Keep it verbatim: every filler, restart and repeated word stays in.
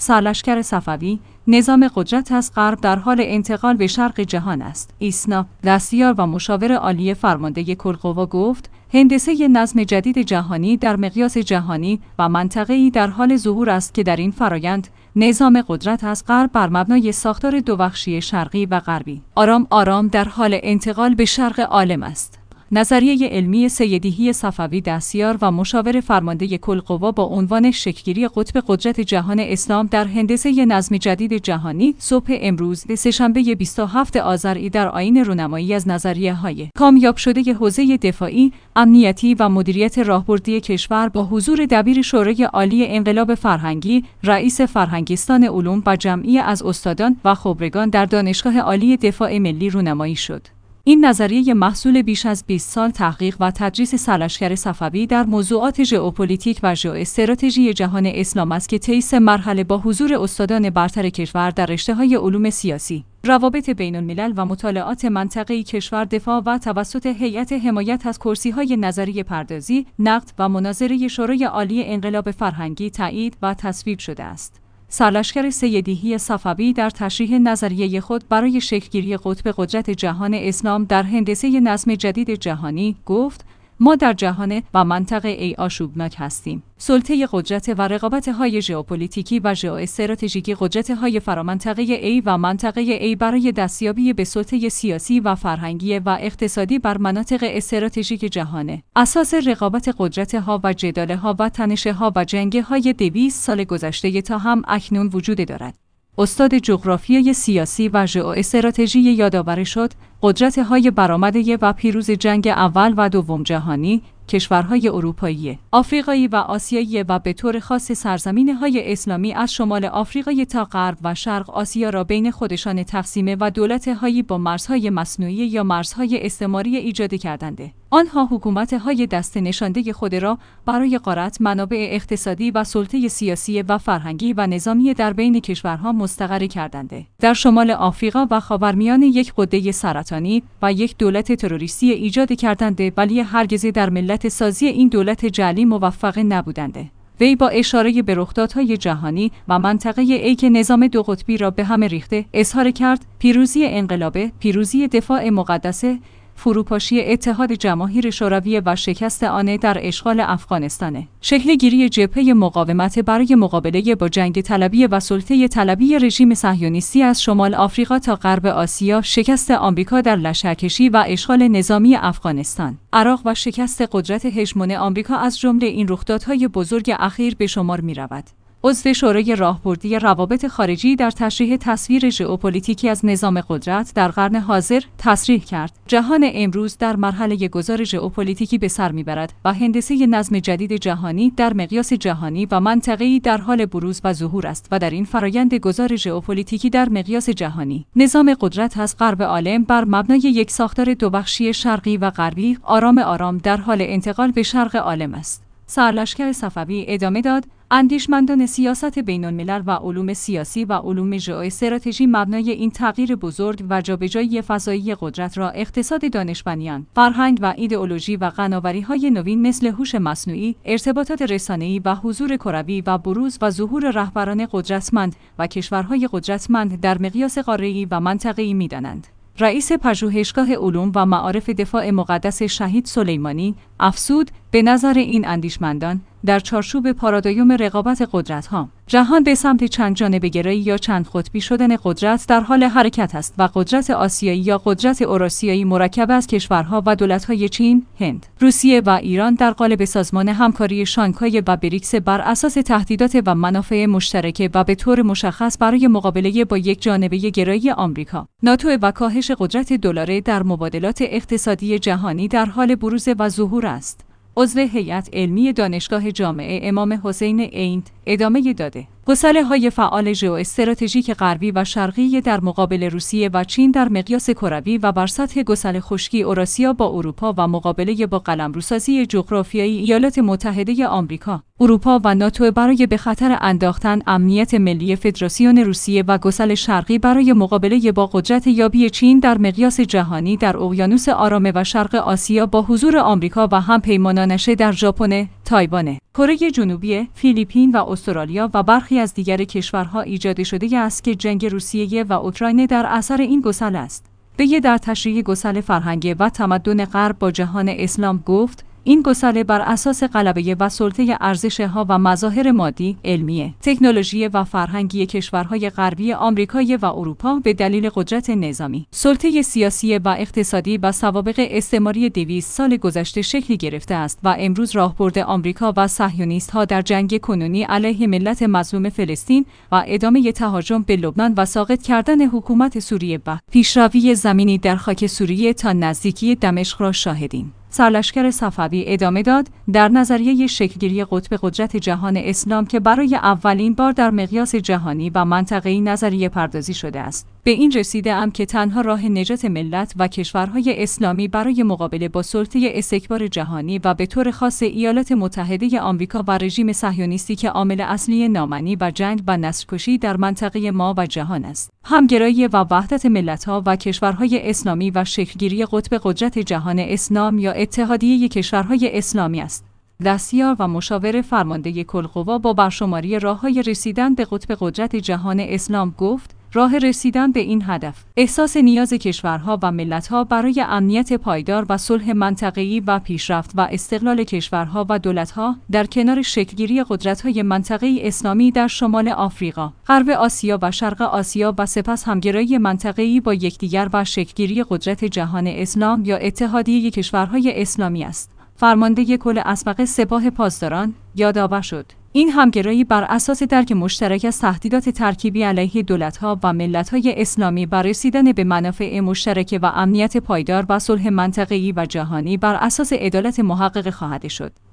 سرلشکر صفوی، نظام قدرت از غرب در حال انتقال به شرق جهان است. ایسنا، دستیار و مشاور عالی فرمانده کل‌قوا گفت: هندسه نظم جدید جهانی در مقیاس جهانی و منطقه‌ای در حال ظهور است که در این فرایند نظام قدرت از غرب بر مبنای ساختار دوبخشی شرقی و غربی آرام آرام در حال انتقال به شرق عالم است. نظریه علمی سیدیحی صفوی، دستیار و مشاور فرمانده کل‌قوا با عنوان شکل‌گیری قطب قدرت جهان اسلام در هندسه نظم جدید جهانی، صبح امروز سه‌شنبه بیست و هفتم آذر در آیین رونمایی از نظریه‌های کامیاب شده حوزه دفاعی، امنیتی و مدیریت راهبردی کشور با حضور دبیر شورای عالی انقلاب فرهنگی، رئیس فرهنگستان علوم و جمعی از استادان و خبرگان در دانشگاه عالی دفاع ملی رونمایی شد. این نظریه محصول بیش از بیست سال تحقیق و تدریس سرلشکر صفوی در موضوعات ژئوپلیتیک و ژئواستراتژی جهان اسلام است که طی سه مرحله با حضور استادان برتر کشور در رشته‌های علوم سیاسی، روابط بین‌الملل و مطالعات منطقه‌ای کشور دفاع و توسط هیئت حمایت از کرسی‌های نظریه پردازی، نقد و مناظره شورای عالی انقلاب فرهنگی تایید و تصویب شده است. سرلشکر سیدیحی صفوی در تشریح نظریه خود برای شکل‌گیری قطب قدرت جهان اسلام در هندسه نظم جدید جهانی گفت: ما در جهان و منطقه ای آشوبناک هستیم. سلطه قدرت و رقابت‌های ژئوپلیتیکی و ژئواستراتژیکی قدرت‌های فرامنطقه ای و منطقه ای برای دستیابی به سلطه سیاسی و فرهنگی و اقتصادی بر مناطق استراتژیک جهان. اساس رقابت قدرت‌ها و جدال‌ها و تنش‌ها و جنگ‌های دویست سال گذشته تا هم اکنون وجود دارد. استاد جغرافیای سیاسی و ژئواستراتژی یادآور شد قدرت‌های برآمده و پیروز جنگ اول و دوم جهانی، کشورهای اروپایی، آفریقایی و آسیایی و به طور خاص سرزمین‌های اسلامی از شمال آفریقای تا غرب و شرق آسیا را بین خودشان تقسیم و دولت‌هایی با مرزهای مصنوعی یا مرزهای استعماری ایجاد کردند. آنها حکومت‌های دسته نشانده خود را برای غارت منابع اقتصادی و سلطه سیاسی و فرهنگی و نظامی در بین کشورها مستقر کردند. در شمال آفریقا و خاورمیانه یک غده سرطانی و یک دولت تروریستی ایجاد کردند، ولی هرگز در ملت سازی این دولت جعلی موفق نبودند. وی با اشاره به رخدادهای جهانی و منطقه ای که نظام دو قطبی را به هم ریخته، اظهار کرد پیروزی انقلابه، پیروزی دفاع مقدسه، فروپاشی اتحاد جماهیر شوروی و شکست آن در اشغال افغانستان، شکل‌گیری جبهه مقاومت برای مقابله با جنگ طلبی و سلطه طلبی رژیم صهیونیستی از شمال آفریقا تا غرب آسیا، شکست آمریکا در لشکرکشی و اشغال نظامی افغانستان، عراق و شکست قدرت هژمون آمریکا از جمله این رخدادهای بزرگ اخیر به شمار می‌رود. عضو شورای راهبردی روابط خارجی در تشریح تصویر ژئوپلیتیکی از نظام قدرت در قرن حاضر تصریح کرد: جهان امروز در مرحله گذار ژئوپلیتیکی به سر میبرد و هندسه نظم جدید جهانی در مقیاس جهانی و منطقه‌ای در حال بروز و ظهور است و در این فرایند گذار ژئوپلیتیکی در مقیاس جهانی، نظام قدرت از غرب عالم بر مبنای یک ساختار دوبخشی شرقی و غربی آرام آرام در حال انتقال به شرق عالم است. سرلشکر صفوی ادامه داد: اندیشمندان سیاست بین‌الملل و علوم سیاسی و علوم ژئواستراتژی مبنای این تغییر بزرگ و جابجایی فضایی قدرت را اقتصاد دانشمندان، فرهنگ و ایدئولوژی و فناوری‌های نوین مثل هوش مصنوعی، ارتباطات رسانه‌ای و حضور کروی و بروز و ظهور رهبران قدرتمند و کشورهای قدرتمند در مقیاس قاره‌ای و منطقه‌ای می‌دانند. رئیس پژوهشگاه علوم و معارف دفاع مقدس شهید سلیمانی افزود: به نظر این اندیشمندان در چارچوب پارادایم رقابت قدرت‌ها، جهان به سمت چند جانبه گرایی یا چند قطبی شدن قدرت در حال حرکت است و قدرت آسیایی یا قدرت اوراسیایی مرکب از کشورها و دولت‌های چین، هند، روسیه و ایران در قالب سازمان همکاری شانگهای و بریکس بر اساس تهدیدات و منافع مشترک و به طور مشخص برای مقابله با یک جانبه گرایی آمریکا، ناتو و کاهش قدرت دلار در مبادلات اقتصادی جهانی در حال بروز و ظهور است. عضو هیئت علمی دانشگاه جامعه امام حسین عین ادامه داده: گسله‌های فعال ژئواستراتژیک غربی و شرقی در مقابل روسیه و چین در مقیاس کروی و بر سطح گسل خشکی اوراسیا با اروپا و مقابله با قلمروسازی جغرافیایی ایالات متحده آمریکا، اروپا و ناتو برای به خطر انداختن امنیت ملی فدراسیون روسیه و گسل شرقی برای مقابله با قدرت یابی چین در مقیاس جهانی در اقیانوس آرام و شرق آسیا با حضور آمریکا و همپیمانانش در ژاپن، تایوان، کره جنوبی، فیلیپین و استرالیا و برخی از دیگر کشورها ایجاد شده است که جنگ روسیه و اوکراین در اثر این گسل است. وی در تشریح گسل فرهنگ و تمدن غرب با جهان اسلام گفت: این گسله بر اساس غلبه و سلطه ارزش‌ها و مظاهر مادی، علمی، تکنولوژی و فرهنگی کشورهای غربی آمریکای و اروپا به دلیل قدرت نظامی، سلطه سیاسی و اقتصادی و سوابق استعماری دویست سال گذشته شکلی گرفته است و امروز راهبرد آمریکا و صهیونیست‌ها در جنگ کنونی علیه ملت مظلوم فلسطین و ادامه تهاجم به لبنان و ساقط کردن حکومت سوریه و پیشروی زمینی در خاک سوریه تا نزدیکی دمشق را شاهدیم. سرلشکر صفوی ادامه داد: در نظریه شکلگیری قطب قدرت جهان اسلام که برای اولین بار در مقیاس جهانی و منطقه‌ای نظریه پردازی شده است، به این رسیده ام که تنها راه نجات ملت و کشورهای اسلامی برای مقابله با سلطه استکبار جهانی و به طور خاص ایالات متحده آمریکا و رژیم صهیونیستی که عامل اصلی نامنی و جنگ و نسل‌کشی در منطقه ما و جهان است، همگرایی و وحدت ملت‌ها و کشورهای اسلامی و شکلگیری قطب قدرت جهان اسلام یا اتحادیه کشورهای اسلامی است. دستیار و مشاور فرمانده کل‌قوا با برشماری راه‌های رسیدن به قطب قدرت جهان اسلام گفت: راه رسیدن به این هدف، احساس نیاز کشورها و ملت‌ها برای امنیت پایدار و صلح منطقه‌ای و پیشرفت و استقلال کشورها و دولت‌ها در کنار شکلگیری قدرت‌های منطقه‌ای اسلامی در شمال آفریقا، غرب آسیا و شرق آسیا و سپس همگرایی منطقه‌ای با یکدیگر و شکلگیری قدرت جهان اسلام یا اتحادیه کشورهای اسلامی است. فرمانده کل اسبق سپاه پاسداران یادآور شد: این همگرایی بر اساس درک مشترک از تهدیدات ترکیبی علیه دولت‌ها و ملت‌های اسلامی بر رسیدن به منافع مشترک و امنیت پایدار و صلح منطقه‌ای و جهانی بر اساس عدالت محقق خواهد شد.